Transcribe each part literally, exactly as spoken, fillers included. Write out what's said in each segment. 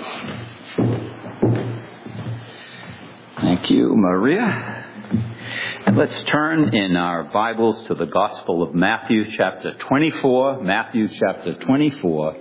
Thank you, Maria. And let's turn in our Bibles to the Gospel of Matthew chapter twenty-four. Matthew chapter twenty-four.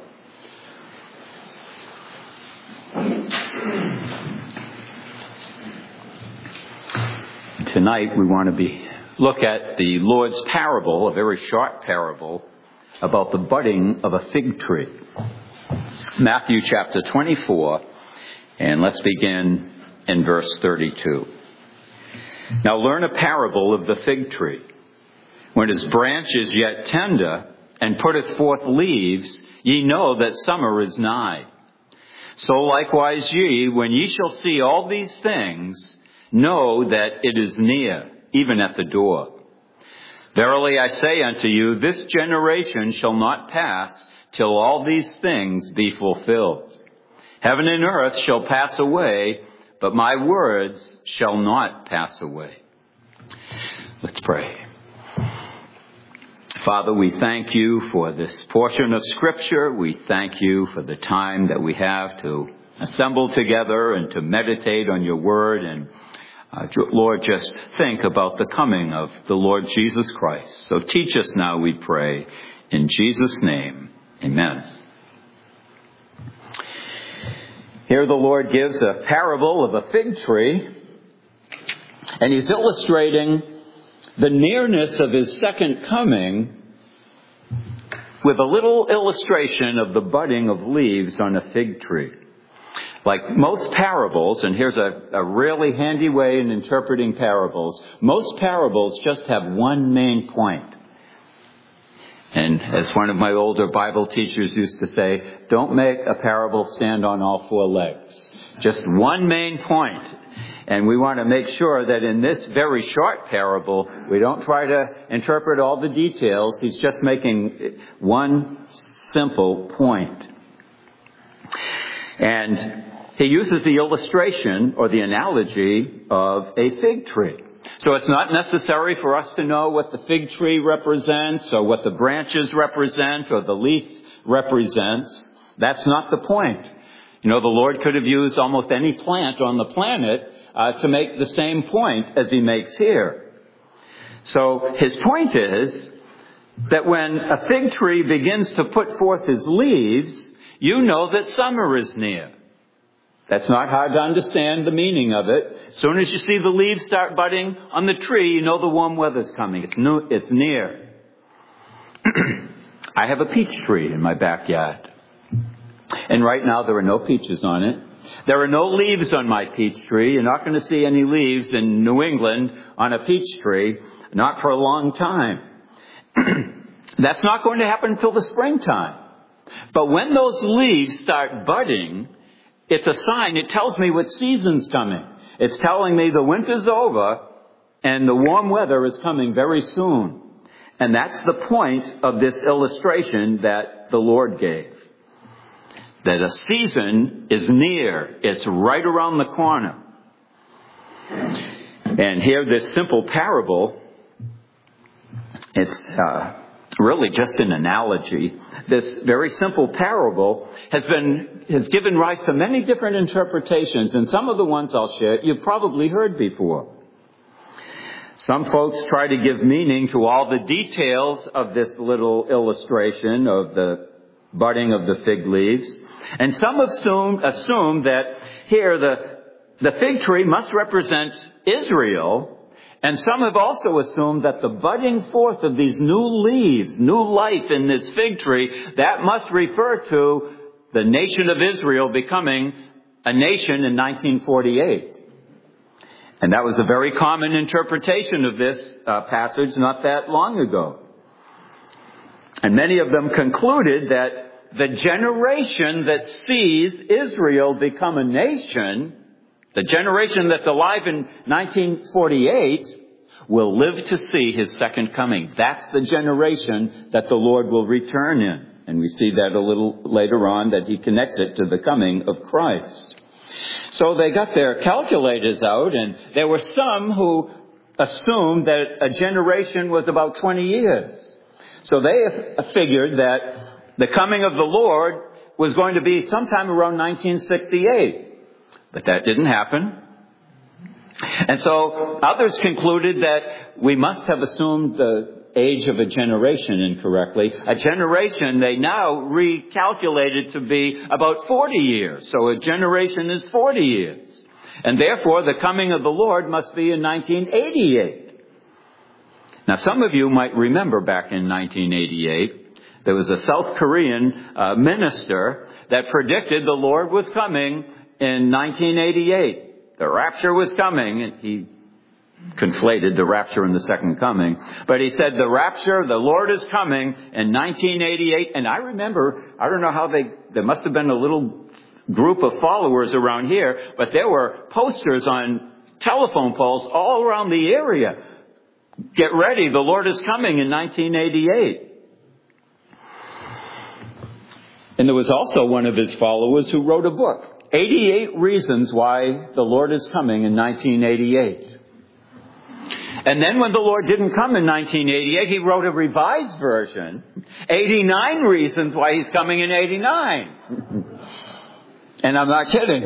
Tonight we want to be look at the Lord's parable, a very short parable, about the budding of a fig tree. Matthew chapter twenty-four, and let's begin in verse thirty-two. Now learn a parable of the fig tree. When its branch is yet tender, and putteth forth leaves, ye know that summer is nigh. So likewise ye, when ye shall see all these things, know that it is near, even at the door. Verily I say unto you, this generation shall not pass till all these things be fulfilled. Heaven and earth shall pass away, but my words shall not pass away. Let's pray. Father, we thank you for this portion of Scripture. We thank you for the time that we have to assemble together and to meditate on your word. And uh, Lord, just think about the coming of the Lord Jesus Christ. So teach us now, we pray, in Jesus' name. Amen. Here the Lord gives a parable of a fig tree, and he's illustrating the nearness of his second coming with a little illustration of the budding of leaves on a fig tree. Like most parables, and here's a, a really handy way in interpreting parables, most parables just have one main point. And as one of my older Bible teachers used to say, don't make a parable stand on all four legs. Just one main point. And we want to make sure that in this very short parable, we don't try to interpret all the details. He's just making one simple point. And he uses the illustration or the analogy of a fig tree. So it's not necessary for us to know what the fig tree represents or what the branches represent or the leaf represents. That's not the point. You know, the Lord could have used almost any plant on the planet uh, to make the same point as he makes here. So his point is that when a fig tree begins to put forth his leaves, you know that summer is near. That's not hard to understand the meaning of it. As soon as you see the leaves start budding on the tree, you know the warm weather's coming. It's new, it's near. I have a peach tree in my backyard. And right now there are no peaches on it. There are no leaves on my peach tree. You're not going to see any leaves in New England on a peach tree. Not for a long time. That's not going to happen until the springtime. But when those leaves start budding, it's a sign. It tells me what season's coming. It's telling me the winter's over and the warm weather is coming very soon. And that's the point of this illustration that the Lord gave. That a season is near. It's right around the corner. And here, this simple parable, it's uh, really just an analogy. This very simple parable has been, has given rise to many different interpretations, and some of the ones I'll share you've probably heard before. Some folks try to give meaning to all the details of this little illustration of the budding of the fig leaves. And some assume, assume that here the, the fig tree must represent Israel. And some have also assumed that the budding forth of these new leaves, new life in this fig tree, that must refer to the nation of Israel becoming a nation in nineteen forty-eight. And that was a very common interpretation of this uh, passage not that long ago. And many of them concluded that the generation that sees Israel become a nation, the generation that's alive in nineteen forty-eight, will live to see his second coming. That's the generation that the Lord will return in. And we see that a little later on, that he connects it to the coming of Christ. So they got their calculators out, and there were some who assumed that a generation was about twenty years. So they figured that the coming of the Lord was going to be sometime around nineteen sixty-eight. But that didn't happen. And so others concluded that we must have assumed the age of a generation incorrectly. A generation they now recalculated to be about forty years. So a generation is forty years. And therefore the coming of the Lord must be in nineteen eighty-eight. Now some of you might remember back in nineteen eighty-eight, there was a South Korean uh, minister that predicted the Lord was coming in nineteen eighty-eight. The rapture was coming, and he conflated the rapture and the second coming. But he said the rapture, the Lord is coming in nineteen eighty-eight. And I remember, I don't know how they, there must have been a little group of followers around here, but there were posters on telephone poles all around the area. Get ready, the Lord is coming in nineteen eighty-eight. And there was also one of his followers who wrote a book, eighty-eight Reasons Why the Lord is Coming in nineteen eighty-eight. And then when the Lord didn't come in nineteen eighty-eight, he wrote a revised version, eighty-nine Reasons Why He's Coming in eighty-nine. And I'm not kidding.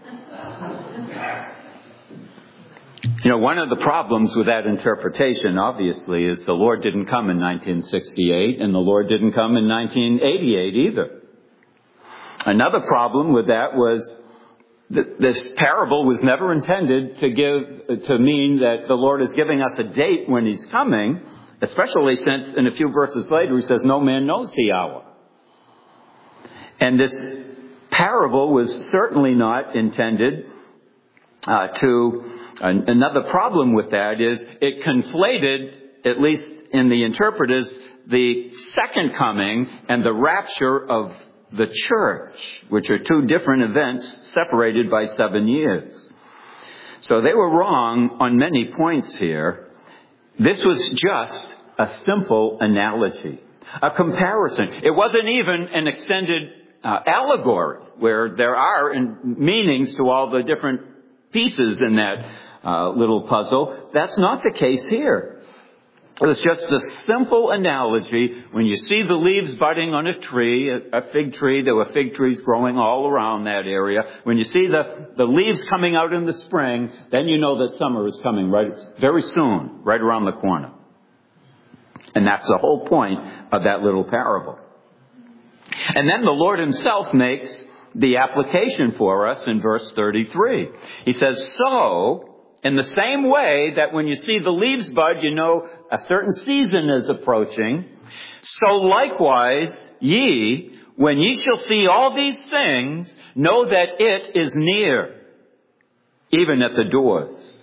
You know, one of the problems with that interpretation, obviously, is the Lord didn't come in nineteen sixty-eight, and the Lord didn't come in nineteen eighty-eight either. Another problem with that was that this parable was never intended to give, to mean that the Lord is giving us a date when He's coming, especially since in a few verses later He says, no man knows the hour. And this parable was certainly not intended uh, to, uh, another problem with that is it conflated, at least in the interpreters, the second coming and the rapture of the church, which are two different events separated by seven years. So they were wrong on many points here. This was just a simple analogy, a comparison. It wasn't even an extended uh, allegory where there are in meanings to all the different pieces in that uh, little puzzle. That's not the case here. It's just a simple analogy. When you see the leaves budding on a tree, a fig tree, there were fig trees growing all around that area. When you see the, the leaves coming out in the spring, then you know that summer is coming right very soon, right around the corner. And that's the whole point of that little parable. And then the Lord Himself makes the application for us in verse thirty-three. He says, so, in the same way that when you see the leaves bud, you know a certain season is approaching, so likewise ye, when ye shall see all these things, know that it is near, even at the doors.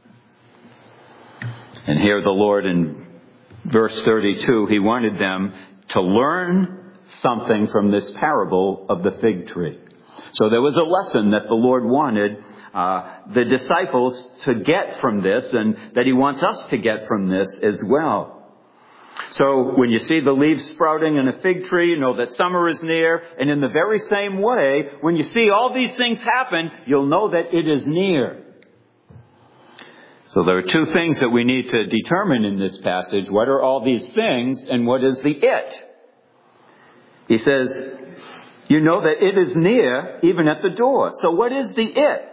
And here the Lord in verse thirty-two, He wanted them to learn something from this parable of the fig tree. So there was a lesson that the Lord wanted Uh, the disciples to get from this, and that He wants us to get from this as well. So when you see the leaves sprouting in a fig tree, you know that summer is near. And in the very same way, when you see all these things happen, you'll know that it is near. So there are two things that we need to determine in this passage. What are all these things, and what is the it? He says, you know that it is near, even at the door. So what is the it?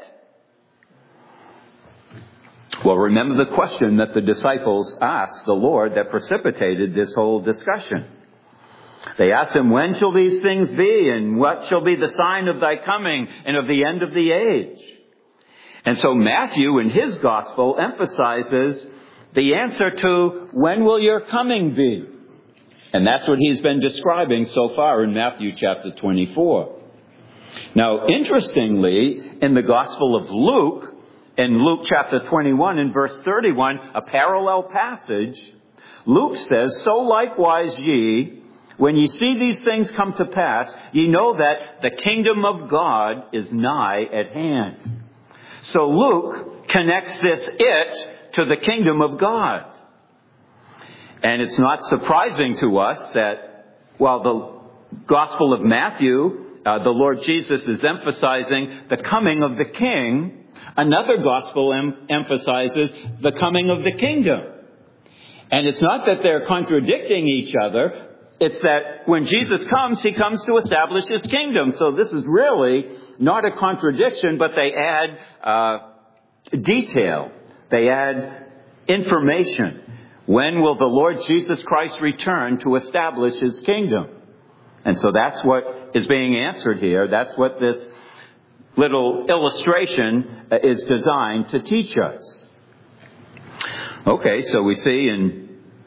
Well, remember the question that the disciples asked the Lord that precipitated this whole discussion. They asked Him, when shall these things be, and what shall be the sign of Thy coming and of the end of the age? And so Matthew in his gospel emphasizes the answer to, when will your coming be? And that's what he's been describing so far in Matthew chapter twenty-four. Now, interestingly, in the Gospel of Luke, in Luke chapter twenty-one and verse thirty-one, a parallel passage, Luke says, so likewise ye, when ye see these things come to pass, ye know that the kingdom of God is nigh at hand. So Luke connects this it to the kingdom of God. And it's not surprising to us that while the Gospel of Matthew, uh, the Lord Jesus is emphasizing the coming of the King, another gospel em- emphasizes the coming of the kingdom. And it's not that they're contradicting each other. it's that when Jesus comes, he comes to establish his kingdom. So this is really not a contradiction, but they add uh, detail. They add information. When will the Lord Jesus Christ return to establish his kingdom? And so that's what is being answered here. That's what this little illustration is designed to teach us. Okay, so we see in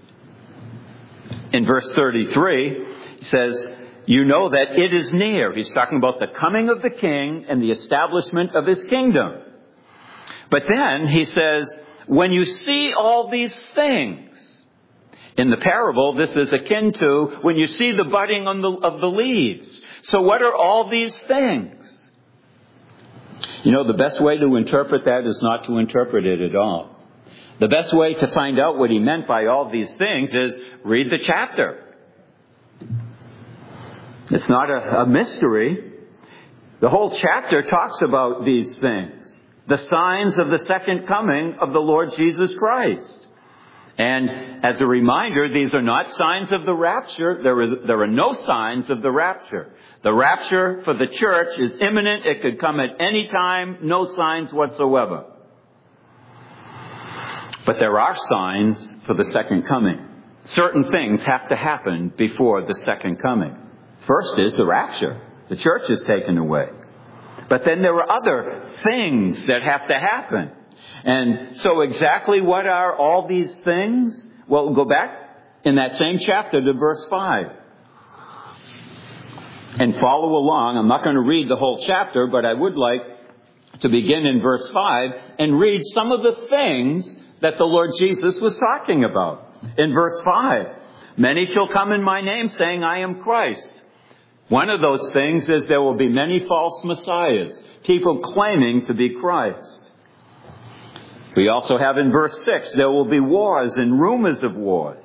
in verse thirty-three, it says, you know that it is near. He's talking about the coming of the king and the establishment of his kingdom. But then he says, when you see all these things, in the parable, this is akin to when you see the budding on the, of the leaves. So what are all these things? You know, the best way to interpret that is not to interpret it at all. The best way to find out what he meant by all these things is read the chapter. It's not a, a mystery. The whole chapter talks about these things. The signs of the second coming of the Lord Jesus Christ. And as a reminder, these are not signs of the rapture. There are, there are no signs of the rapture. The rapture for the church is imminent. It could come at any time. No signs whatsoever. But there are signs for the second coming. Certain things have to happen before the second coming. First is the rapture. The church is taken away. But then there are other things that have to happen. And so exactly what are all these things? Well, we'll go back in that same chapter to verse five. And follow along. I'm not going to read the whole chapter, but I would like to begin in verse five and read some of the things that the Lord Jesus was talking about. In verse five, many shall come in my name saying, I am Christ. One of those things is there will be many false messiahs, people claiming to be Christ. We also have in verse six, there will be wars and rumors of wars.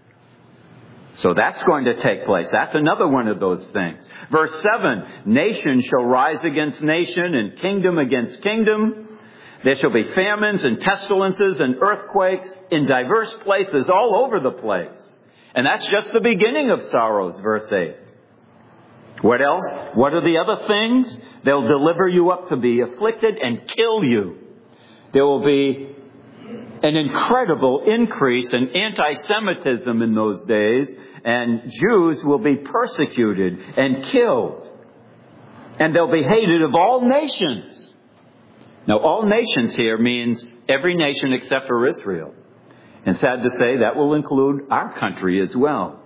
So that's going to take place. That's another one of those things. Verse seven, nation shall rise against nation and kingdom against kingdom. There shall be famines and pestilences and earthquakes in diverse places all over the place. And that's just the beginning of sorrows, verse eight. What else? What are the other things? They'll deliver you up to be afflicted and kill you. There will be an incredible increase in anti-Semitism in those days, and Jews will be persecuted and killed. And they'll be hated of all nations. Now, all nations here means every nation except for Israel. And sad to say, that will include our country as well.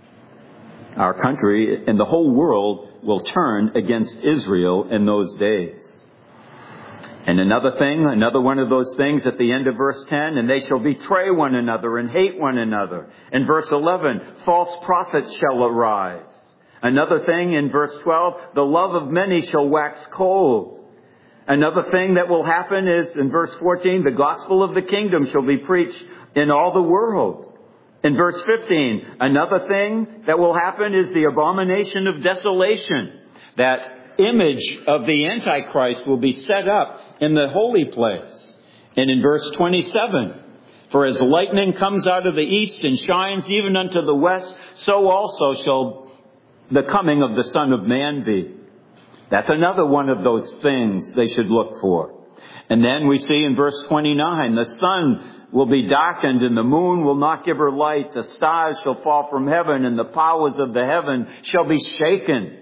Our country and the whole world will turn against Israel in those days. And another thing, another one of those things at the end of verse ten, and they shall betray one another and hate one another. In verse eleven, false prophets shall arise. Another thing in verse twelve, the love of many shall wax cold. Another thing that will happen is in verse fourteen, the gospel of the kingdom shall be preached in all the world. In verse fifteen, another thing that will happen is the abomination of desolation. That image of the Antichrist will be set up in the holy place. And in verse twenty-seven, for as lightning comes out of the east and shines even unto the west, so also shall the coming of the Son of Man be. That's another one of those things they should look for. And then we see in verse twenty-nine, the sun will be darkened and the moon will not give her light. The stars shall fall from heaven and the powers of the heaven shall be shaken.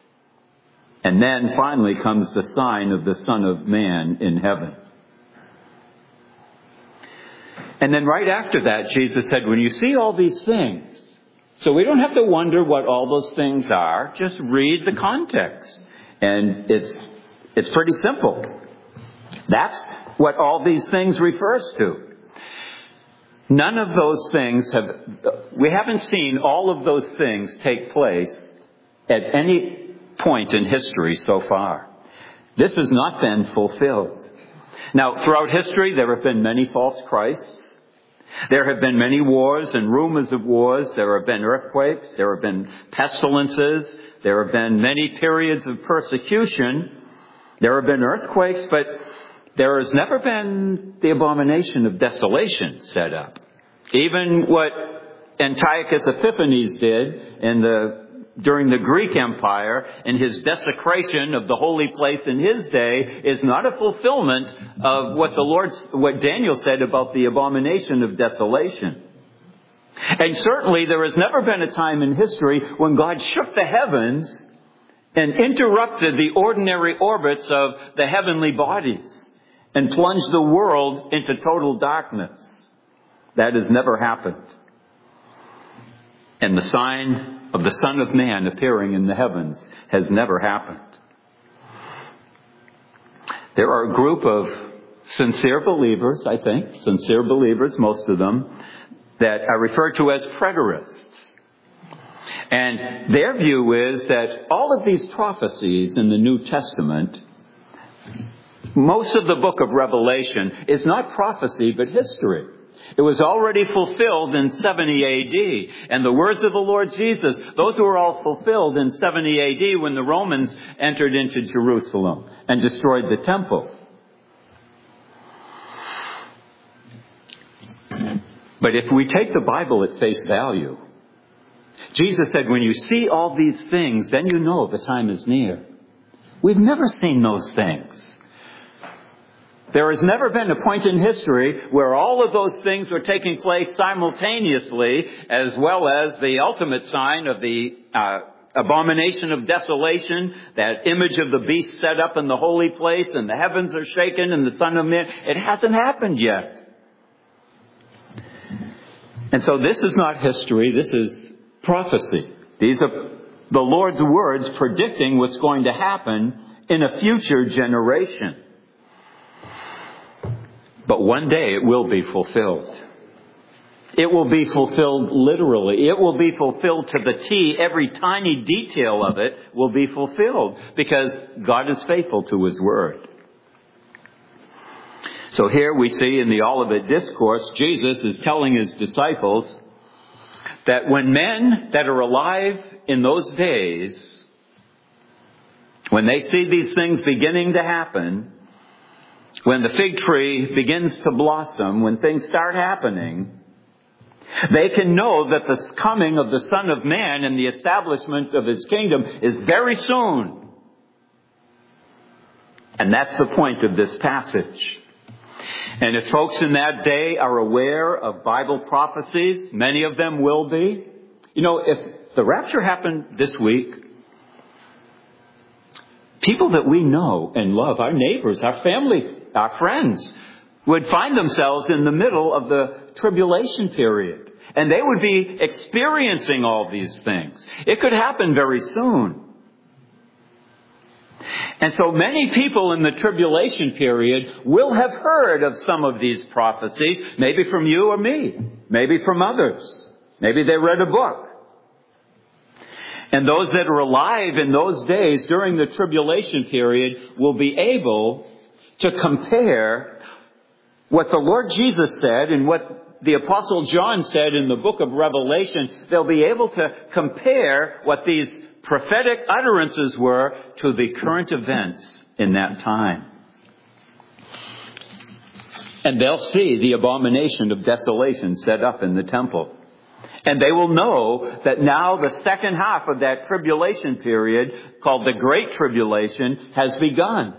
And then finally comes the sign of the Son of Man in heaven. And then right after that, Jesus said, when you see all these things, so we don't have to wonder what all those things are, just read the context. And it's it's pretty simple. That's what all these things refers to. None of those things have, we haven't seen all of those things take place at any point in history so far. This has not been fulfilled. Now, throughout history, there have been many false Christs. There have been many wars and rumors of wars. There have been earthquakes. There have been pestilences. There have been many periods of persecution. There have been earthquakes, but there has never been the abomination of desolation set up. Even what Antiochus Epiphanes did in the during the Greek Empire, and his desecration of the holy place in his day is not a fulfillment of what the Lord, what Daniel said about the abomination of desolation. And certainly there has never been a time in history when God shook the heavens and interrupted the ordinary orbits of the heavenly bodies and plunged the world into total darkness. That has never happened. And the sign of the Son of Man appearing in the heavens has never happened. There are a group of sincere believers, I think, sincere believers, most of them, that are referred to as preterists. And their view is that all of these prophecies in the New Testament, most of the book of Revelation, is not prophecy but history. It was already fulfilled in seventy A D. And the words of the Lord Jesus, those were all fulfilled in seventy A D when the Romans entered into Jerusalem and destroyed the temple. But if we take the Bible at face value, Jesus said, when you see all these things, then you know the time is near. We've never seen those things. There has never been a point in history where all of those things were taking place simultaneously, as well as the ultimate sign of the uh, abomination of desolation, that image of the beast set up in the holy place, and the heavens are shaken, and the Son of Man. It hasn't happened yet. And so this is not history, this is prophecy. These are the Lord's words predicting what's going to happen in a future generation. But one day it will be fulfilled. It will be fulfilled literally. It will be fulfilled to the T. Every tiny detail of it will be fulfilled because God is faithful to His word. So here we see in the Olivet Discourse, Jesus is telling His disciples that when men that are alive in those days, when they see these things beginning to happen, when the fig tree begins to blossom, when things start happening, they can know that the coming of the Son of Man and the establishment of His kingdom is very soon. And that's the point of this passage. And if folks in that day are aware of Bible prophecies, many of them will be. You know, if the rapture happened this week, people that we know and love, our neighbors, our family, our friends, would find themselves in the middle of the tribulation period. And they would be experiencing all these things. It could happen very soon. And so many people in the tribulation period will have heard of some of these prophecies, maybe from you or me, maybe from others. Maybe they read a book. And those that are alive in those days during the tribulation period will be able to compare what the Lord Jesus said and what the Apostle John said in the book of Revelation. They'll be able to compare what these prophetic utterances were to the current events in that time. And they'll see the abomination of desolation set up in the temple. And they will know that now the second half of that tribulation period, called the Great Tribulation, has begun.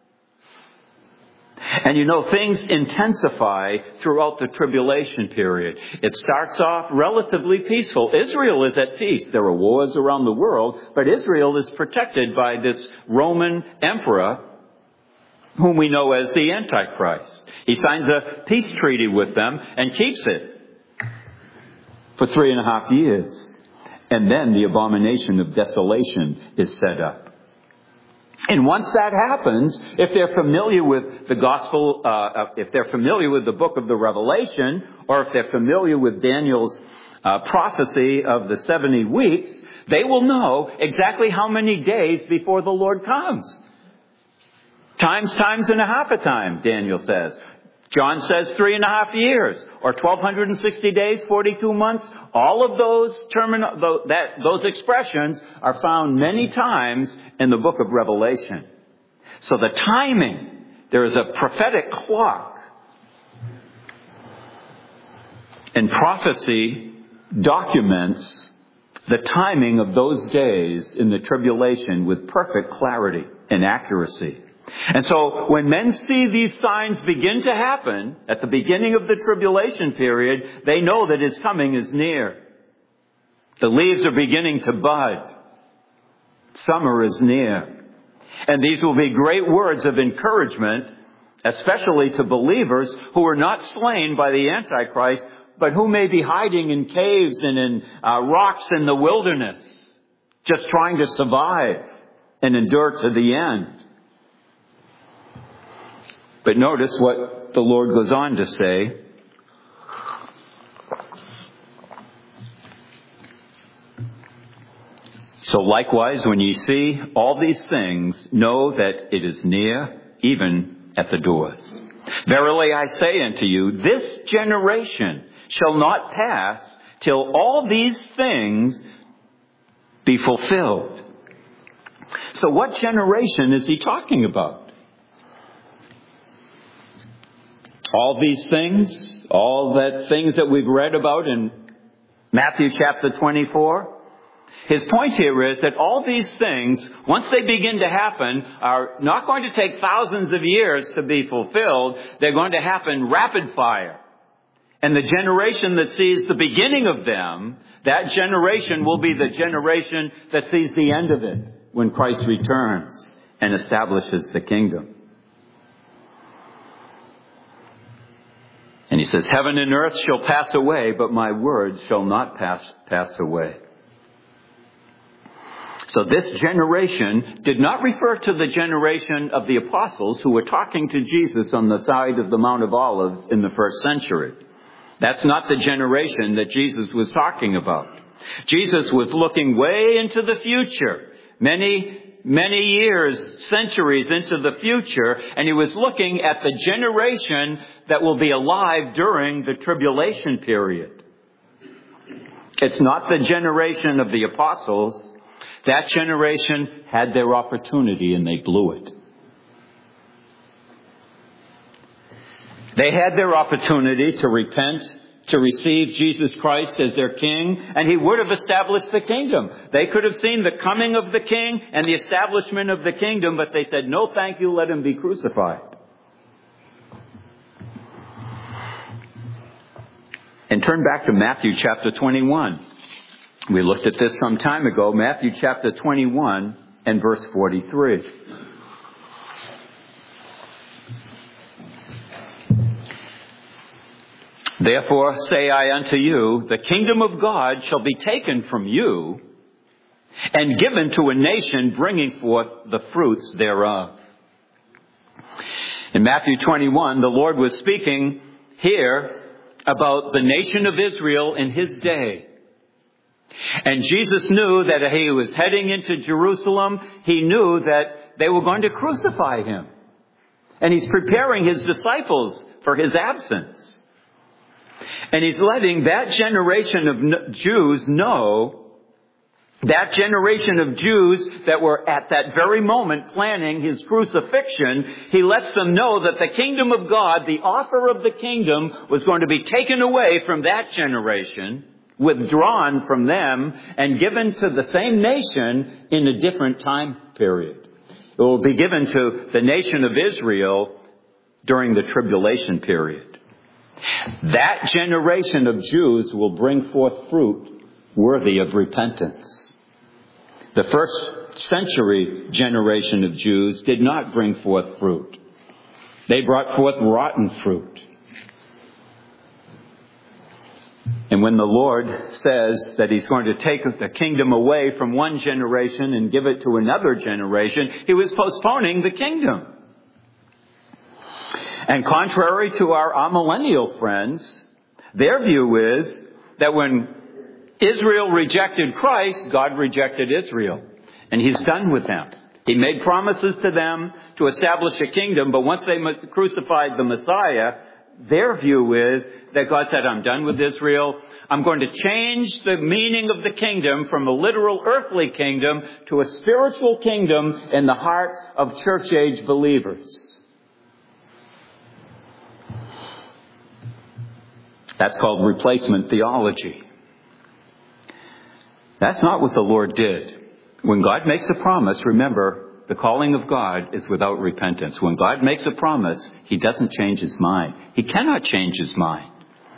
And you know, things intensify throughout the tribulation period. It starts off relatively peaceful. Israel is at peace. There are wars around the world, but Israel is protected by this Roman emperor, whom we know as the Antichrist. He signs a peace treaty with them and keeps it for three and a half years. And then the abomination of desolation is set up. And once that happens, if they're familiar with the gospel, uh, if they're familiar with the book of the Revelation, or if they're familiar with Daniel's uh, prophecy of the seventy weeks, they will know exactly how many days before the Lord comes. Times, times and a half a time, Daniel says. John says three and a half years, or twelve sixty days, forty-two months. All of those termino- that, those expressions are found many times in the book of Revelation. So the timing, there is a prophetic clock. And prophecy documents the timing of those days in the tribulation with perfect clarity and accuracy. And so when men see these signs begin to happen at the beginning of the tribulation period, they know that his coming is near. The leaves are beginning to bud. Summer is near. And these will be great words of encouragement, especially to believers who are not slain by the Antichrist, but who may be hiding in caves and in uh, rocks in the wilderness, just trying to survive and endure to the end. But notice what the Lord goes on to say. So likewise, when ye see all these things, know that it is near, even at the doors. Verily I say unto you, this generation shall not pass till all these things be fulfilled. So what generation is he talking about? All these things, all that things that we've read about in Matthew chapter twenty-four. His point here is that all these things, once they begin to happen, are not going to take thousands of years to be fulfilled. They're going to happen rapid fire. And the generation that sees the beginning of them, that generation will be the generation that sees the end of it when Christ returns and establishes the kingdom. And he says, heaven and earth shall pass away, but my words shall not pass, pass away. So this generation did not refer to the generation of the apostles who were talking to Jesus on the side of the Mount of Olives in the first century. That's not the generation that Jesus was talking about. Jesus was looking way into the future, many, many years, centuries into the future, and he was looking at the generation that will be alive during the tribulation period. It's not the generation of the apostles. That generation had their opportunity and they blew it. They had their opportunity to repent, to receive Jesus Christ as their king, and he would have established the kingdom. They could have seen the coming of the king and the establishment of the kingdom, but they said, no, thank you, let him be crucified. And turn back to Matthew chapter twenty-one. We looked at this some time ago, Matthew chapter twenty-one and verse forty-three. Therefore say I unto you, the kingdom of God shall be taken from you and given to a nation bringing forth the fruits thereof. In Matthew twenty-one, the Lord was speaking here about the nation of Israel in his day. And Jesus knew that he was heading into Jerusalem. He knew that they were going to crucify him. And he's preparing his disciples for his absence. And he's letting that generation of Jews know, that generation of Jews that were at that very moment planning his crucifixion, he lets them know that the kingdom of God, the author of the kingdom, was going to be taken away from that generation, withdrawn from them, and given to the same nation in a different time period. It will be given to the nation of Israel during the tribulation period. That generation of Jews will bring forth fruit worthy of repentance. The first century generation of Jews did not bring forth fruit. They brought forth rotten fruit. And when the Lord says that he's going to take the kingdom away from one generation and give it to another generation, he was postponing the kingdom. And contrary to our amillennial friends, their view is that when Israel rejected Christ, God rejected Israel. And he's done with them. He made promises to them to establish a kingdom, but once they crucified the Messiah, their view is that God said, I'm done with Israel. I'm going to change the meaning of the kingdom from a literal earthly kingdom to a spiritual kingdom in the heart of church age believers. That's called replacement theology. That's not what the Lord did. When God makes a promise, remember, the calling of God is without repentance. When God makes a promise, He doesn't change His mind. He cannot change His mind.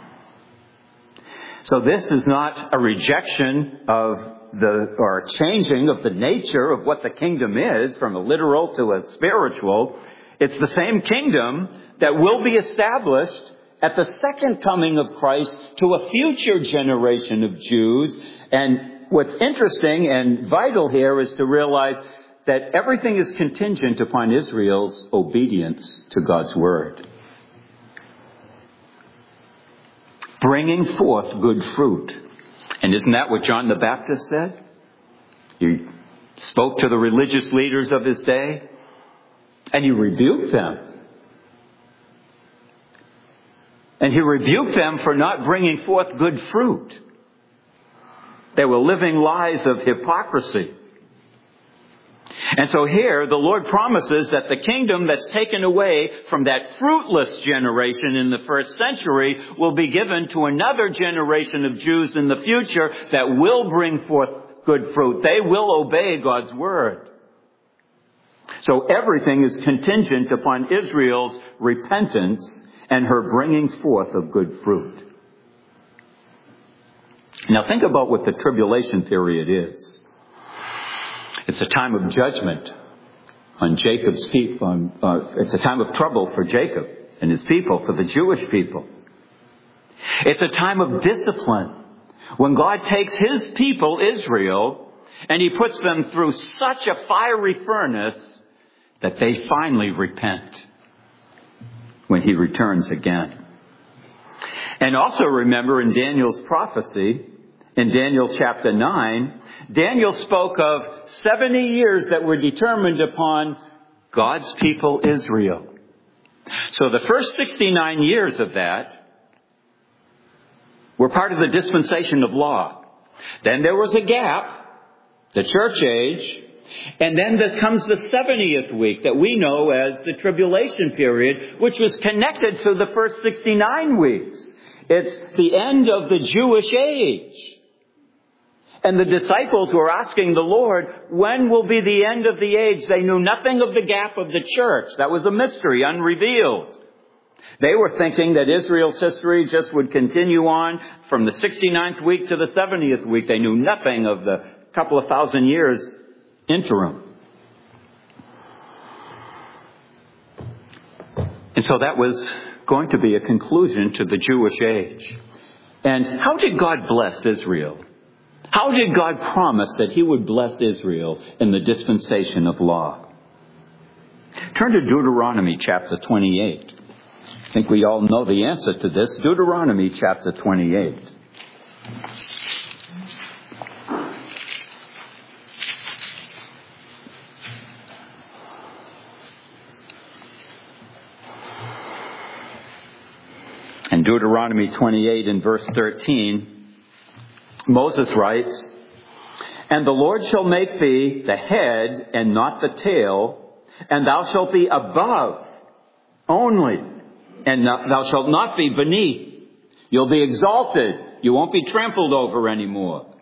So this is not a rejection of the, or a changing of the nature of what the kingdom is from a literal to a spiritual. It's the same kingdom that will be established at the second coming of Christ to a future generation of Jews. And what's interesting and vital here is to realize that everything is contingent upon Israel's obedience to God's word. Bringing forth good fruit. And isn't that what John the Baptist said? He spoke to the religious leaders of his day, and he rebuked them. And he rebuked them for not bringing forth good fruit. They were living lives of hypocrisy. And so here, the Lord promises that the kingdom that's taken away from that fruitless generation in the first century will be given to another generation of Jews in the future that will bring forth good fruit. They will obey God's word. So everything is contingent upon Israel's repentance and her bringing forth of good fruit. Now think about what the tribulation period is. It's a time of judgment on Jacob's people. On, uh, it's a time of trouble for Jacob and his people, for the Jewish people. It's a time of discipline when God takes His people, Israel, and He puts them through such a fiery furnace that they finally repent when He returns again. And also remember in Daniel's prophecy, in Daniel chapter nine, Daniel spoke of seventy years that were determined upon God's people Israel. So the first sixty-nine years of that were part of the dispensation of law. Then there was a gap, the church age, and then there comes the seventieth week that we know as the tribulation period, which was connected to the first sixty-nine weeks. It's the end of the Jewish age. And the disciples were asking the Lord, when will be the end of the age? They knew nothing of the gap of the church. That was a mystery, unrevealed. They were thinking that Israel's history just would continue on from the sixty-ninth week to the seventieth week. They knew nothing of the couple of thousand years interim. And so that was going to be a conclusion to the Jewish age. And how did God bless Israel? How did God promise that He would bless Israel in the dispensation of law? Turn to Deuteronomy chapter twenty-eight. I think we all know the answer to this. Deuteronomy chapter twenty-eight. In Deuteronomy twenty-eight in verse thirteen, Moses writes, "And the Lord shall make thee the head and not the tail, and thou shalt be above only, and not, thou shalt not be beneath." You'll be exalted. You won't be trampled over anymore.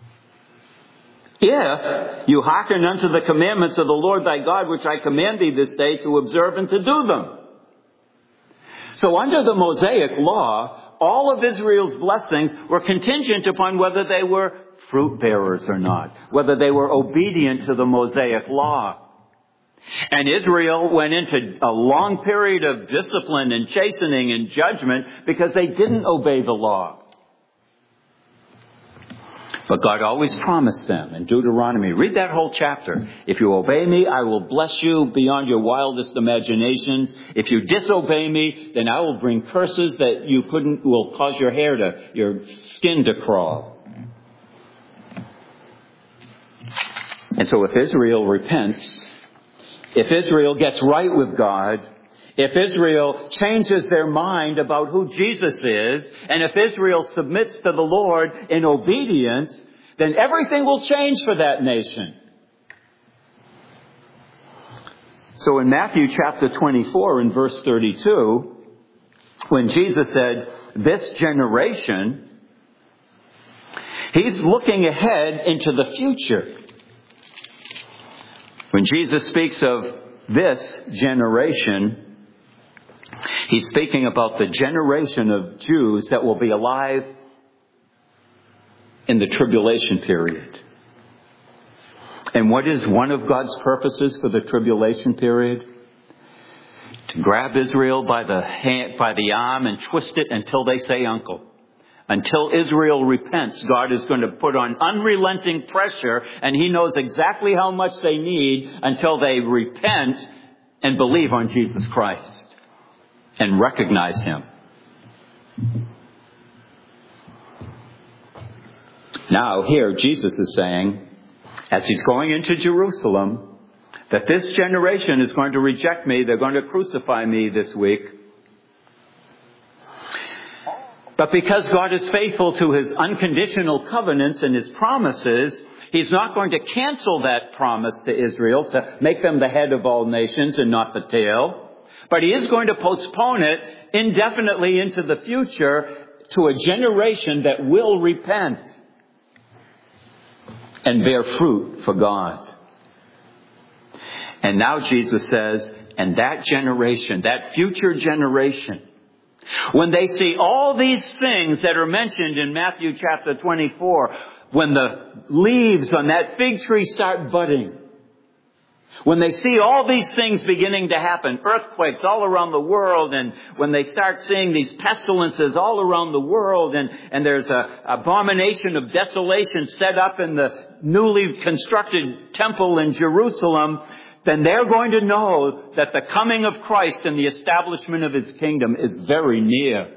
"If you hearken unto the commandments of the Lord thy God, which I command thee this day to observe and to do them." So under the Mosaic law, all of Israel's blessings were contingent upon whether they were fruit bearers or not, whether they were obedient to the Mosaic law. And Israel went into a long period of discipline and chastening and judgment because they didn't obey the law. But God always promised them in Deuteronomy, read that whole chapter. If you obey me, I will bless you beyond your wildest imaginations. If you disobey me, then I will bring curses that you couldn't, will cause your hair to, your skin to crawl. And so if Israel repents, if Israel gets right with God, if Israel changes their mind about who Jesus is, and if Israel submits to the Lord in obedience, then everything will change for that nation. So in Matthew chapter twenty-four and verse thirty-two, when Jesus said, "This generation," He's looking ahead into the future. When Jesus speaks of this generation, he's speaking about the generation of Jews that will be alive in the tribulation period. And what is one of God's purposes for the tribulation period? To grab Israel by the hand, by the arm and twist it until they say uncle. Until Israel repents, God is going to put on unrelenting pressure, and He knows exactly how much they need until they repent and believe on Jesus Christ and recognize Him. Now, here Jesus is saying, as He's going into Jerusalem, that this generation is going to reject me. They're going to crucify me this week. But because God is faithful to His unconditional covenants and His promises, He's not going to cancel that promise to Israel to make them the head of all nations and not the tail. But He is going to postpone it indefinitely into the future to a generation that will repent and bear fruit for God. And now Jesus says, and that generation, that future generation, when they see all these things that are mentioned in Matthew chapter twenty-four, when the leaves on that fig tree start budding, when they see all these things beginning to happen, earthquakes all around the world, and when they start seeing these pestilences all around the world, and, and there's a abomination of desolation set up in the newly constructed temple in Jerusalem, then they're going to know that the coming of Christ and the establishment of His kingdom is very near.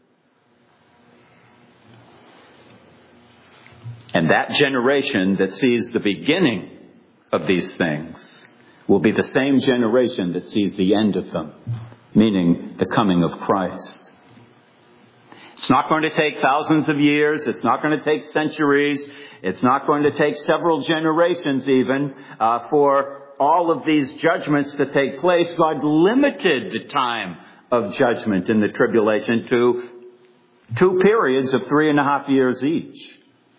And that generation that sees the beginning of these things will be the same generation that sees the end of them, meaning the coming of Christ. It's not going to take thousands of years. It's not going to take centuries. It's not going to take several generations even uh, for all of these judgments to take place. God limited the time of judgment in the tribulation to two periods of three and a half years each.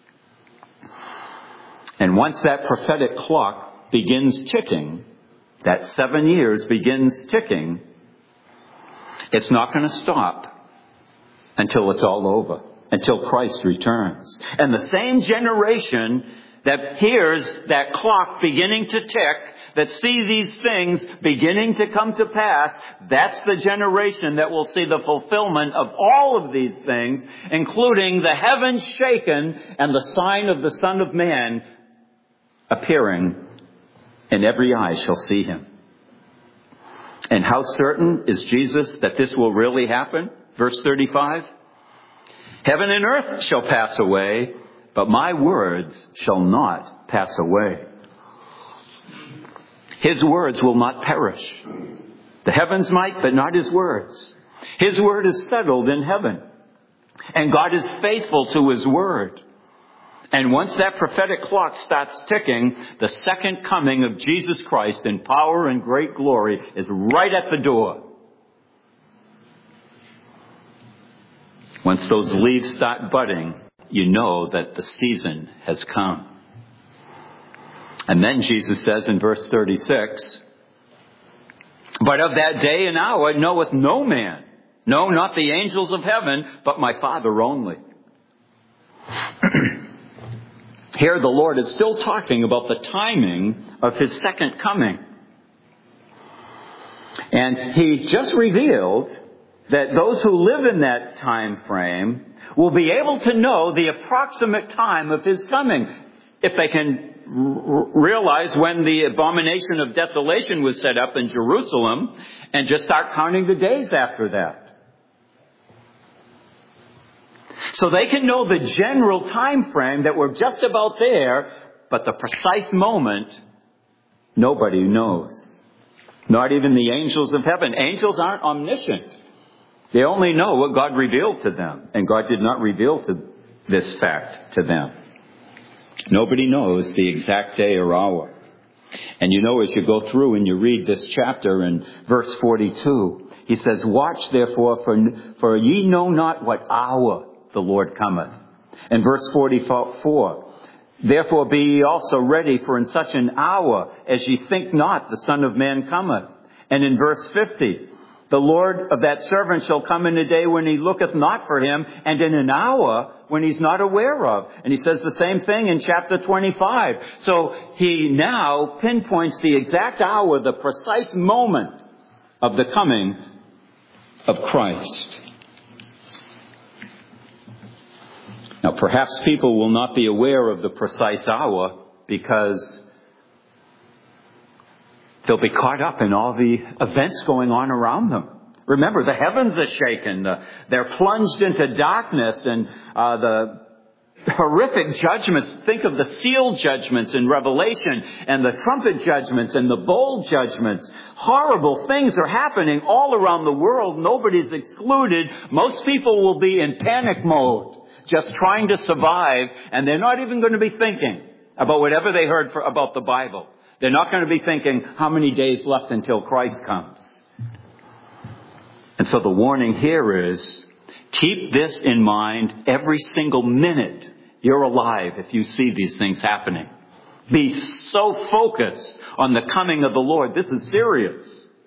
And once that prophetic clock begins ticking, that seven years begins ticking, it's not going to stop until it's all over, until Christ returns. And the same generation that hears that clock beginning to tick, that see these things beginning to come to pass, that's the generation that will see the fulfillment of all of these things, including the heavens shaken and the sign of the Son of Man appearing, and every eye shall see Him. And how certain is Jesus that this will really happen? Verse thirty-five, heaven and earth shall pass away, but my words shall not pass away. His words will not perish. The heavens might, but not His words. His word is settled in heaven. And God is faithful to His word. And once that prophetic clock starts ticking, the second coming of Jesus Christ in power and great glory is right at the door. Once those leaves start budding, you know that the season has come. And then Jesus says in verse thirty-six, but of that day and hour knoweth no man, no, not the angels of heaven, but my Father only. Here the Lord is still talking about the timing of His second coming. And He just revealed that those who live in that time frame will be able to know the approximate time of His coming, if they can r- realize when the abomination of desolation was set up in Jerusalem, and just start counting the days after that. So they can know the general time frame that we're just about there, but the precise moment, nobody knows. Not even the angels of heaven. Angels aren't omniscient. They only know what God revealed to them, and God did not reveal to this fact to them. Nobody knows the exact day or hour. And you know, as you go through and you read this chapter in verse forty-two, He says, watch therefore, for, for ye know not what hour the Lord cometh. In verse forty-four, therefore be ye also ready, for in such an hour as ye think not, the Son of Man cometh. And in verse fifty, the Lord of that servant shall come in a day when he looketh not for him, and in an hour when he's not aware of. And he says the same thing in chapter twenty-five. So he now pinpoints the exact hour, the precise moment of the coming of Christ. Now, perhaps people will not be aware of the precise hour because they'll be caught up in all the events going on around them. Remember, the heavens are shaken. The, they're plunged into darkness, and uh, the horrific judgments. Think of the seal judgments in Revelation and the trumpet judgments and the bowl judgments. Horrible things are happening all around the world. Nobody's excluded. Most people will be in panic mode, just trying to survive, and they're not even going to be thinking about whatever they heard for, about the Bible. They're not going to be thinking, how many days left until Christ comes? And so the warning here is, keep this in mind every single minute you're alive if you see these things happening. Be so focused on the coming of the Lord. This is serious.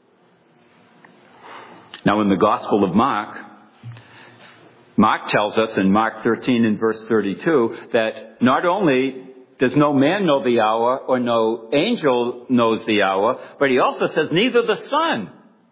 Now in the Gospel of Mark, Mark tells us in Mark thirteen and verse thirty-two that not only does no man know the hour or no angel knows the hour, but he also says neither the Son.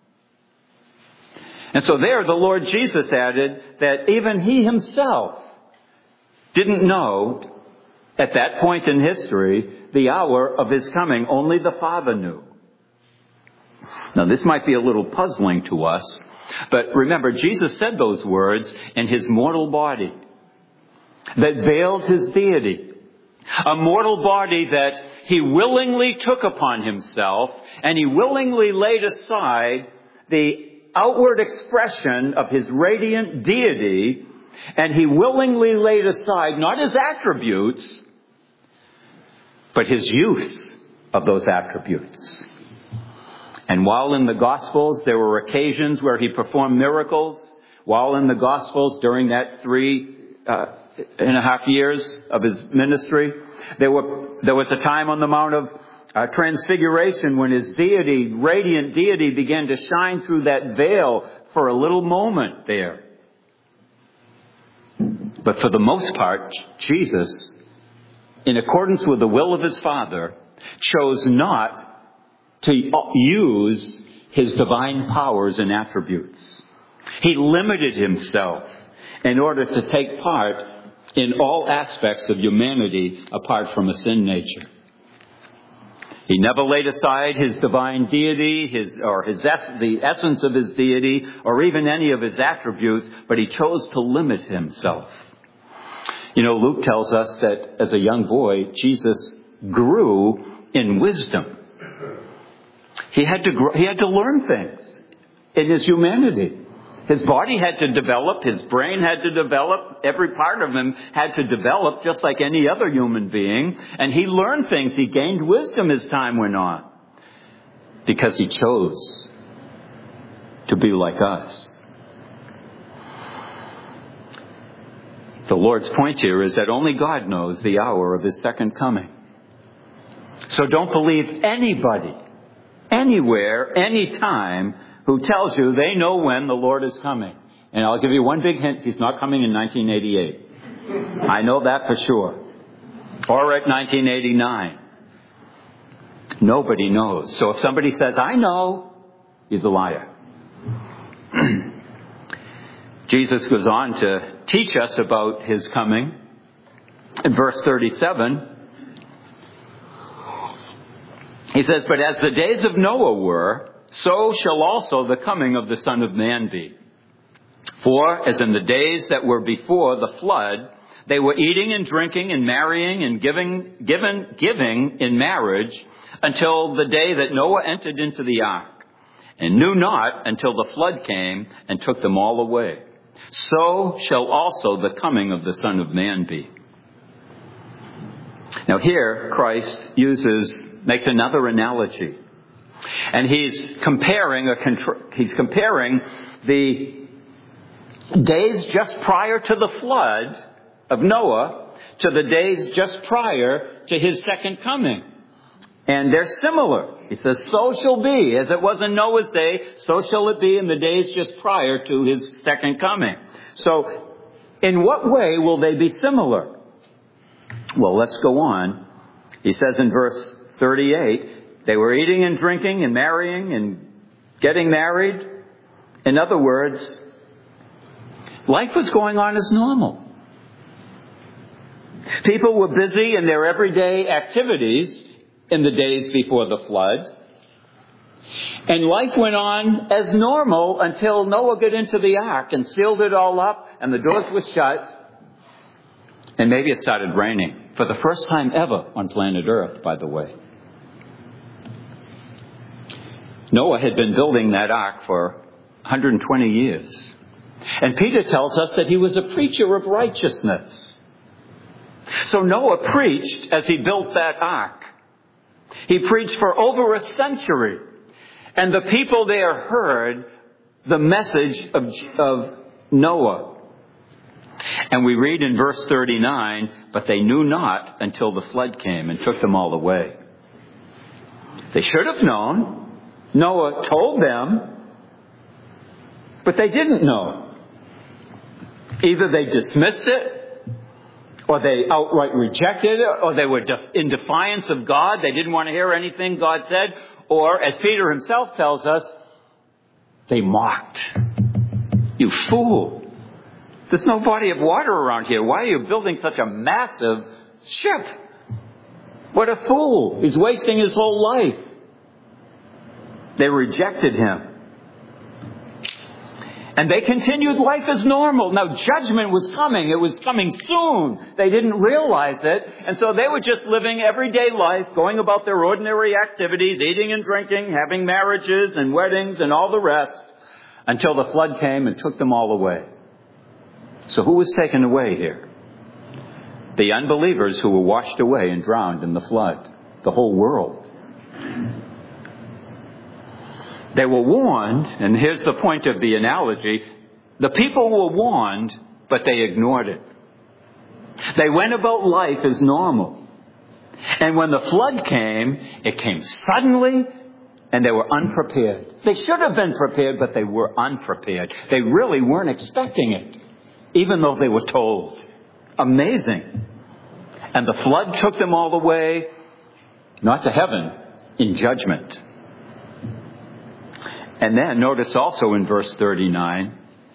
And so there the Lord Jesus added that even he himself didn't know at that point in history the hour of his coming. Only the Father knew. Now this might be a little puzzling to us, but remember, Jesus said those words in his mortal body that veiled his deity. A mortal body that he willingly took upon himself, and he willingly laid aside the outward expression of his radiant deity, and he willingly laid aside not his attributes, but his use of those attributes. And while in the Gospels there were occasions where he performed miracles, while in the Gospels during that three uh, and a half years of his ministry, there were there was a time on the Mount of uh, Transfiguration when his deity, radiant deity, began to shine through that veil for a little moment there. But for the most part, Jesus, in accordance with the will of his Father, chose not to use his divine powers and attributes. He limited himself in order to take part in all aspects of humanity apart from a sin nature. He never laid aside his divine deity, his or his the essence of his deity, or even any of his attributes, but he chose to limit himself. You know, Luke tells us that as a young boy, Jesus grew in wisdom. He had to grow, he had to learn things in his humanity. His body had to develop. His brain had to develop. Every part of him had to develop just like any other human being. And he learned things. He gained wisdom as time went on because he chose to be like us. The Lord's point here is that only God knows the hour of his second coming. So don't believe anybody, anywhere, anytime, who tells you they know when the Lord is coming. And I'll give you one big hint. He's not coming in nineteen eighty-eight. I know that for sure. Or at nineteen eighty-nine. Nobody knows. So if somebody says, I know, he's a liar. Jesus goes on to teach us about his coming. In verse thirty-seven, he says, but as the days of Noah were, so shall also the coming of the Son of Man be. For as in the days that were before the flood, they were eating and drinking and marrying and giving, giving, giving in marriage until the day that Noah entered into the ark, and knew not until the flood came and took them all away. So shall also the coming of the Son of Man be. Now here, Christ uses, makes another analogy. And he's comparing a contr- he's comparing the days just prior to the flood of Noah to the days just prior to his second coming. And they're similar. He says, so shall be, as it was in Noah's day, so shall it be in the days just prior to his second coming. So, in what way will they be similar? Well, let's go on. He says in verse thirty-eight, they were eating and drinking and marrying and getting married. In other words, life was going on as normal. People were busy in their everyday activities in the days before the flood. And life went on as normal until Noah got into the ark and sealed it all up and the doors were shut. And maybe it started raining for the first time ever on planet Earth, by the way. Noah had been building that ark for one hundred twenty years. And Peter tells us that he was a preacher of righteousness. So Noah preached as he built that ark. He preached for over a century. And the people there heard the message of, of Noah. And we read in verse thirty-nine, but they knew not until the flood came and took them all away. They should have known. Noah told them, but they didn't know. Either they dismissed it, or they outright rejected it, or they were def- in defiance of God. They didn't want to hear anything God said. Or, as Peter himself tells us, they mocked. You fool. There's no body of water around here. Why are you building such a massive ship? What a fool. He's wasting his whole life. They rejected him. And they continued life as normal. Now, judgment was coming. It was coming soon. They didn't realize it. And so they were just living everyday life, going about their ordinary activities, eating and drinking, having marriages and weddings and all the rest, until the flood came and took them all away. So who was taken away here? The unbelievers who were washed away and drowned in the flood. The whole world. They were warned, and here's the point of the analogy. The people were warned, but they ignored it. They went about life as normal. And when the flood came, it came suddenly, and they were unprepared. They should have been prepared, but they were unprepared. They really weren't expecting it, even though they were told. Amazing. And the flood took them all the way, not to heaven, in judgment. And then notice also in verse thirty-nine,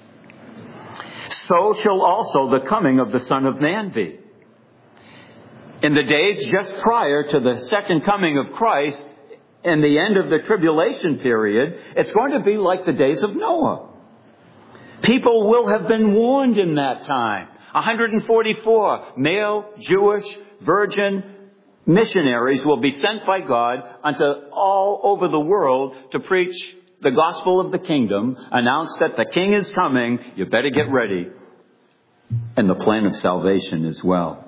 so shall also the coming of the Son of Man be. In the days just prior to the second coming of Christ and the end of the tribulation period, it's going to be like the days of Noah. People will have been warned in that time. one hundred forty-four male, Jewish, virgin missionaries will be sent by God unto all over the world to preach the gospel of the kingdom, announce that the king is coming, you better get ready, and the plan of salvation as well.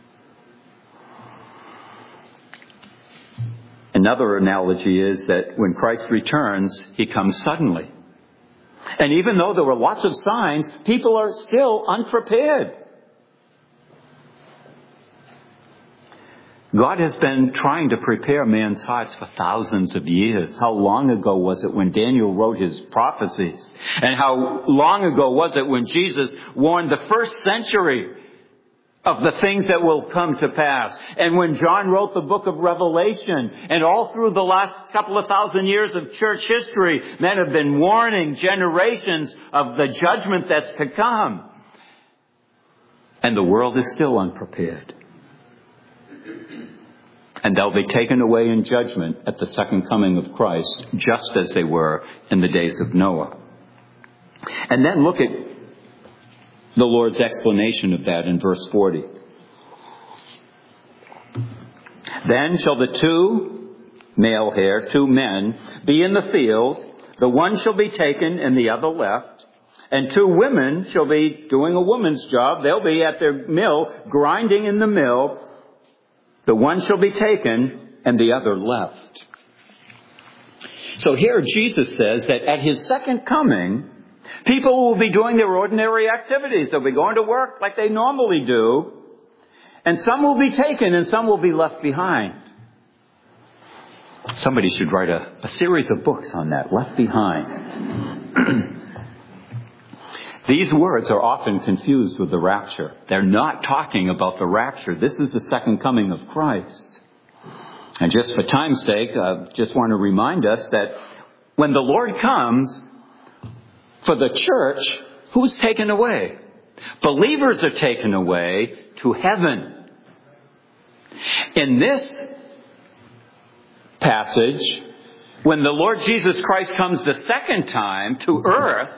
Another analogy is that when Christ returns, he comes suddenly. And even though there were lots of signs, people are still unprepared. God has been trying to prepare man's hearts for thousands of years. How long ago was it when Daniel wrote his prophecies? And how long ago was it when Jesus warned the first century of the things that will come to pass? And when John wrote the book of Revelation, and all through the last couple of thousand years of church history, men have been warning generations of the judgment that's to come. And the world is still unprepared. And they'll be taken away in judgment at the second coming of Christ, just as they were in the days of Noah. And then look at the Lord's explanation of that in verse forty. Then shall the two, male here, two men, be in the field. The one shall be taken and the other left. And two women shall be doing a woman's job. They'll be at their mill, grinding in the mill. The one shall be taken and the other left. So here Jesus says that at his second coming, People will be doing their ordinary activities. They'll be going to work like they normally do. And some will be taken and some will be left behind. Somebody should write a, a series of books on that, Left Behind. These words are often confused with the rapture. They're not talking about the rapture. This is the second coming of Christ. And just for time's sake, I just want to remind us that when the Lord comes for the church, who's taken away? Believers are taken away to heaven. In this passage, when the Lord Jesus Christ comes the second time to earth,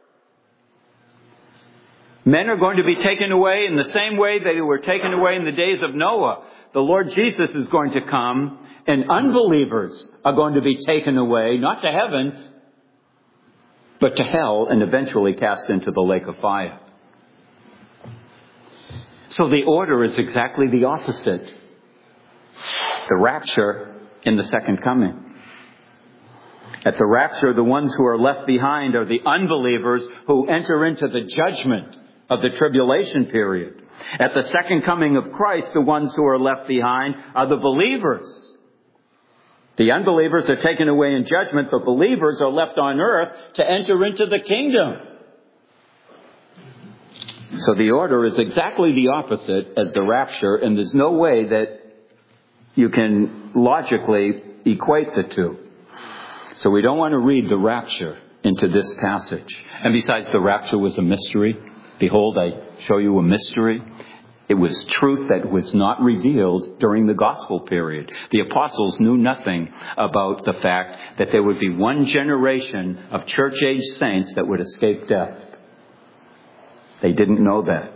men are going to be taken away in the same way they were taken away in the days of Noah. The Lord Jesus is going to come, and unbelievers are going to be taken away, not to heaven, but to hell, and eventually cast into the lake of fire. So the order is exactly the opposite. The rapture in the second coming. At the rapture, the ones who are left behind are the unbelievers who enter into the judgment of the tribulation period. At the second coming of Christ, the ones who are left behind are the believers. The unbelievers are taken away in judgment. The believers are left on earth to enter into the kingdom. So the order is exactly the opposite as the rapture, and there's no way that you can logically equate the two. So we don't want to read the rapture into this passage. And besides, the rapture was a mystery. Behold, I show you a mystery. It was truth that was not revealed during the gospel period. The apostles knew nothing about the fact that there would be one generation of church-age saints that would escape death. They didn't know that.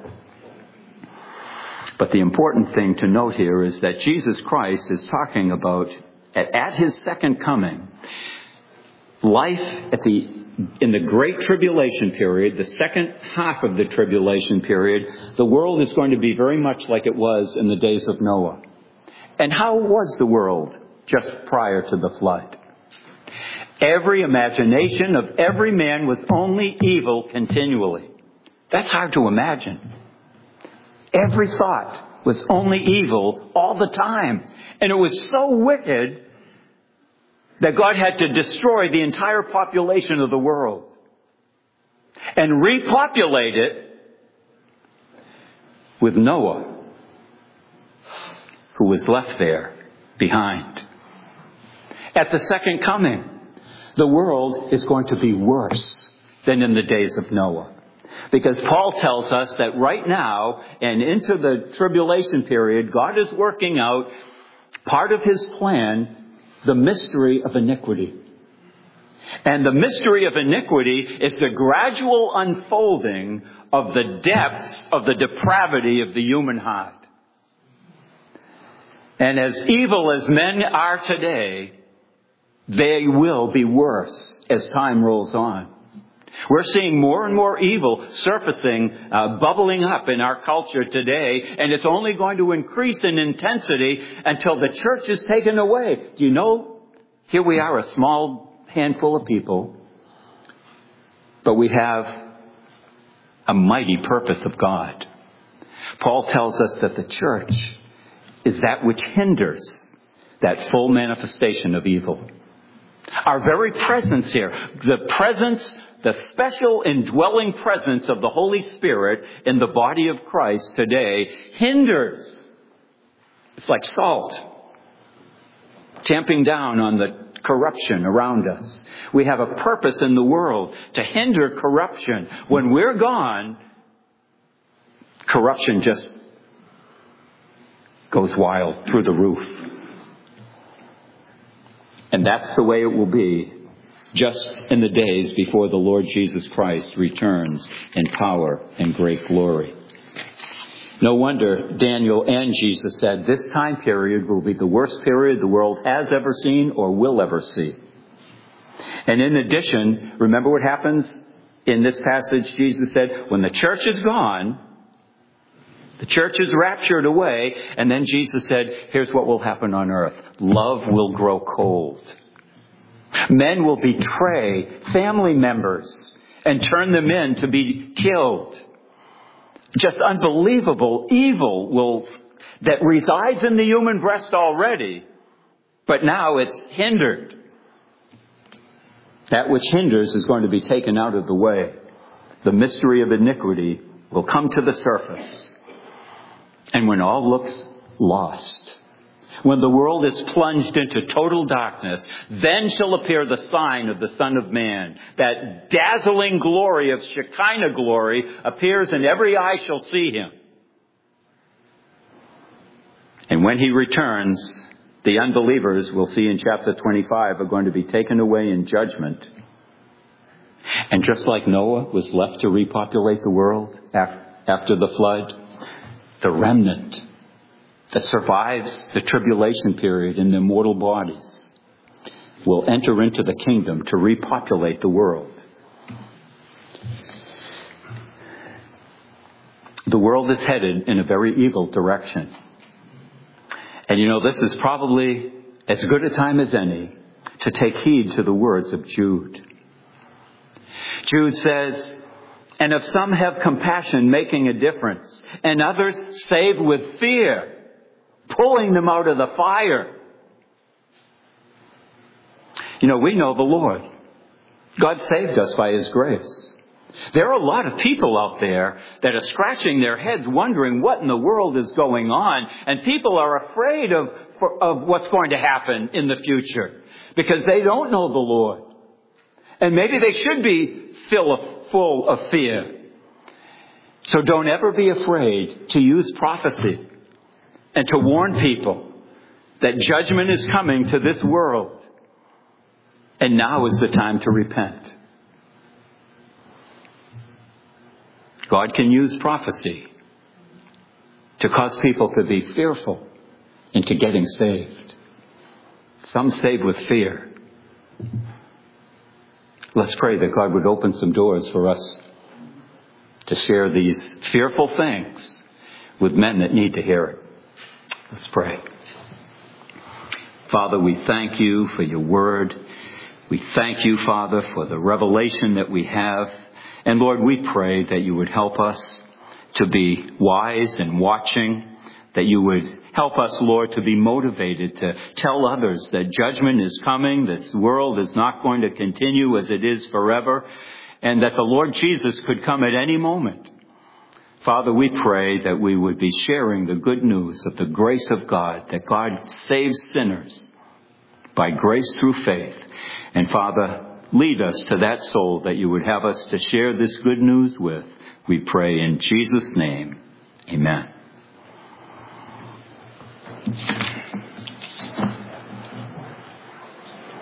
But the important thing to note here is that Jesus Christ is talking about, at, at his second coming, life at the in the Great Tribulation period, the second half of the tribulation period, the world is going to be very much like it was in the days of Noah. And how was the world just prior to the flood? Every imagination of every man was only evil continually. That's hard to imagine. Every thought was only evil all the time. And it was so wicked that God had to destroy the entire population of the world and repopulate it with Noah, who was left there behind. At the second coming, the world is going to be worse than in the days of Noah. Because Paul tells us that right now and into the tribulation period, God is working out part of his plan, the mystery of iniquity. And the mystery of iniquity is the gradual unfolding of the depths of the depravity of the human heart. And as evil as men are today, they will be worse as time rolls on. We're seeing more and more evil surfacing, uh, bubbling up in our culture today, and it's only going to increase in intensity until the church is taken away. Do you know, here we are, a small handful of people, but we have a mighty purpose of God. Paul tells us that the church is that which hinders that full manifestation of evil. Our very presence here, the presence The special indwelling presence of the Holy Spirit in the body of Christ today hinders. It's like salt, tamping down on the corruption around us. We have a purpose in the world to hinder corruption. When we're gone, corruption just goes wild through the roof. And that's the way it will be just in the days before the Lord Jesus Christ returns in power and great glory. No wonder Daniel and Jesus said this time period will be the worst period the world has ever seen or will ever see. And in addition, remember what happens in this passage? Jesus said, when the church is gone, the church is raptured away, and then Jesus said, here's what will happen on earth. Love will grow cold. Men will betray family members and turn them in to be killed. Just unbelievable evil will that resides in the human breast already, but now it's hindered. That which hinders is going to be taken out of the way. The mystery of iniquity will come to the surface. And when all looks lost, when the world is plunged into total darkness, then shall appear the sign of the Son of Man. That dazzling glory of Shekinah glory appears, and every eye shall see him. And when he returns, the unbelievers, we'll see in chapter twenty-five, are going to be taken away in judgment. And just like Noah was left to repopulate the world after the flood, the remnant that survives the tribulation period in their mortal bodies will enter into the kingdom to repopulate the world. The world is headed in a very evil direction. And you know, this is probably as good a time as any to take heed to the words of Jude. Jude says, "And if some have compassion, making a difference, and others save with fear, pulling them out of the fire." You know, we know the Lord. God saved us by His grace. There are a lot of people out there that are scratching their heads wondering what in the world is going on. And people are afraid of, of what's going to happen in the future because they don't know the Lord. And maybe they should be full of, full of fear. So don't ever be afraid to use prophecy and to warn people that judgment is coming to this world. And now is the time to repent. God can use prophecy to cause people to be fearful into getting saved. Some save with fear. Let's pray that God would open some doors for us to share these fearful things with men that need to hear it. Let's pray. Father, we thank you for your word. We thank you, Father, for the revelation that we have. And Lord, we pray that you would help us to be wise and watching, that you would help us, Lord, to be motivated to tell others that judgment is coming, this world is not going to continue as it is forever, and that the Lord Jesus could come at any moment. Father, we pray that we would be sharing the good news of the grace of God, that God saves sinners by grace through faith. And Father, lead us to that soul that you would have us to share this good news with. We pray in Jesus' name. Amen.